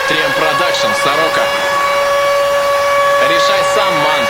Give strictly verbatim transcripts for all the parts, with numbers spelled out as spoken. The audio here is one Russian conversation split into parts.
три эм Production, Сорока. Решай сам, ман.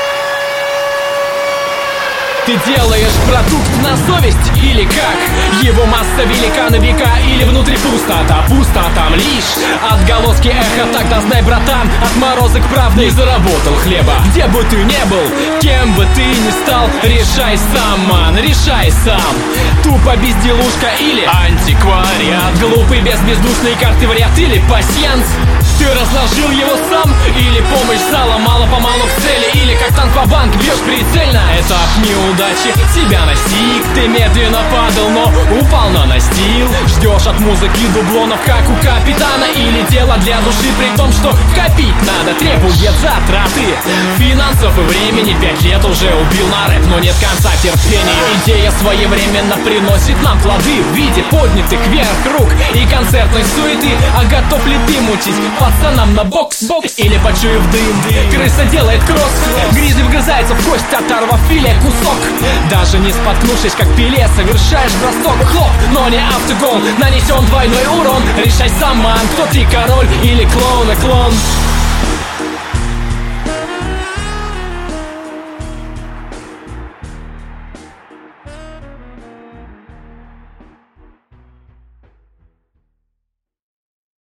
Ты делаешь продукт на совесть или как? Его масса велика на века или внутри пустота? Пусто там лишь отголоски эха. Тогда знай, братан, отморозок правды не заработал хлеба. Где бы ты не был, кем бы ты ни стал, решай сам, ман, решай сам. Тупо безделушка или антиквариат, глупый без бездушной карты вариант или пасьянс. Ты разложил его сам или помощь зала мало-помалу в цели, или как танк по банк бьешь прицельно. Этап неудачи тебя настиг. Ты медленно падал, но упал на настил. Ждешь от музыки дублонов, как у капитана, или дело для души, при том, что копить надо, требует затраты финансов и времени. Пять лет уже убил на рэп, но нет конца терпению. Идея своевременно приносит нам плоды в виде поднятых вверх рук и концертной суеты. А готов ли ты мутить пацанам на бокс? бокс. Или почуяв дым, крыса делает кросс. Гризли вгрызается в кость, оторвав филе кусок. Даже не споткнувшись, как Пеле, совершаешь бросок. Хлоп, но не автогол, нанесен двойной урон. Решай сам, ман, кто ты, король или клоун и клон.